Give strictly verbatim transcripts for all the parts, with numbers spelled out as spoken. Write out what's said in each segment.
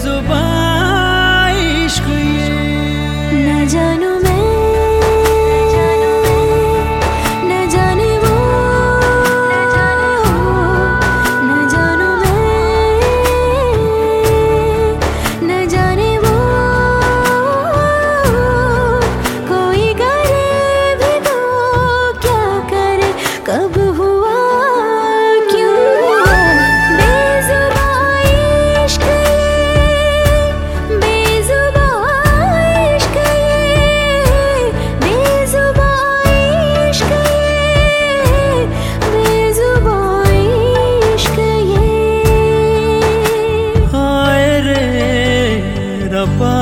बेजुबान इश्क ये। न जानू मैं, न जाने वो, न जानू मैं, न जाने वो, कोई करे भी तो क्या करे, कब हुआ क्यों हुआ, बेजुबान इश्क ये, बेजुबान इश्क ये, बेजुबान इश्क ये, बेजुबान इश्क ये। हाय रे रब्बा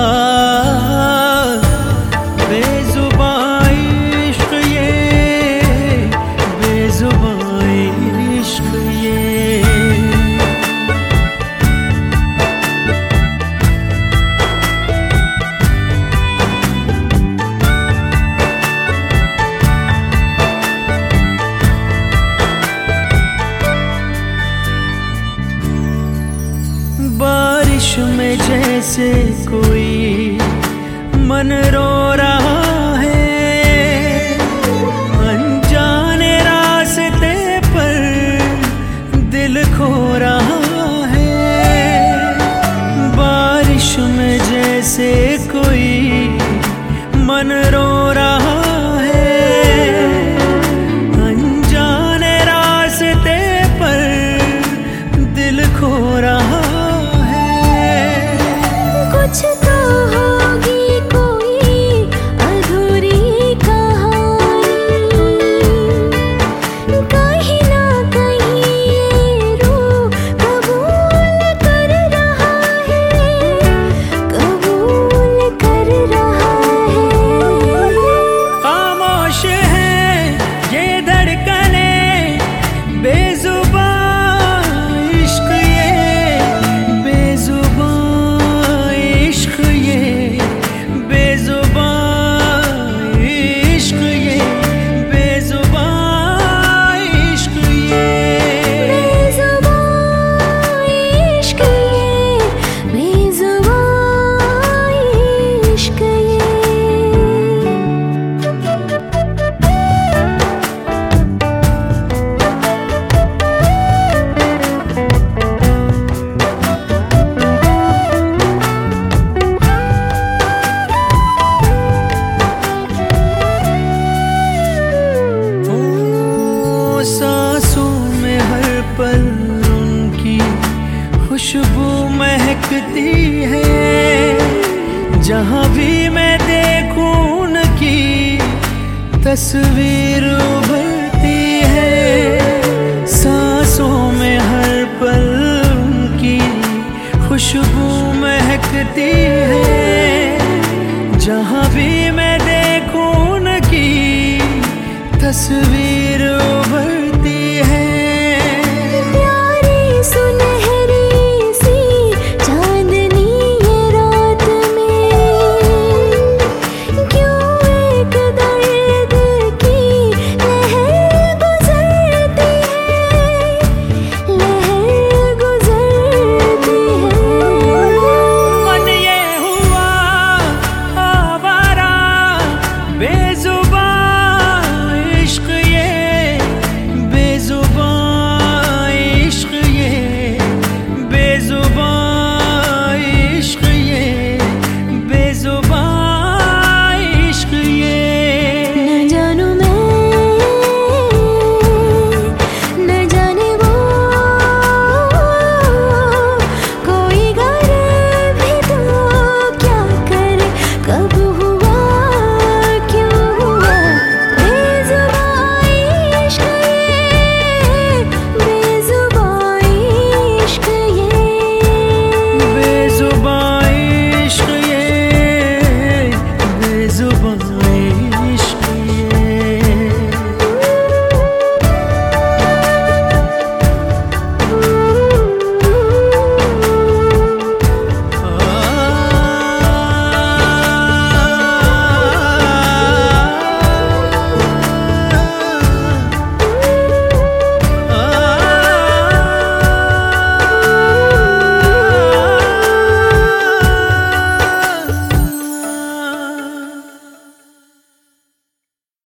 बेजुबान इश्क ये, बेजुबान इश्क ये। बारिश में जैसे कोई मन रो रहा है, अनजाने रास्ते पर दिल खो रहा है। बारिश में जैसे कोई मन रो रहा है, अनजाने रास्ते पर दिल खो रहा है। कुछ तो होगी कोई अधूरी कहानी, कहीं ना कहीं ये रूह कबूल कर रहा है, कबूल कर रहा है। खामोश है ये धड़कने, बेजुबान इश्क ये, बेजुबान इश्क ये, बेजुबान इश्क ये, बेजुबान इश्क ये। बेजुबान इश्क ये, बेजुबान इश्क ओ सांसों में हर पल उनकी खुशबू महकती है, जहाँ भी मैं देखूं उनकी तस्वीर उभरती है। सांसों में हर पल उनकी खुशबू महकती है, जहाँ भी मैं देखूं उनकी तस्वीर उभर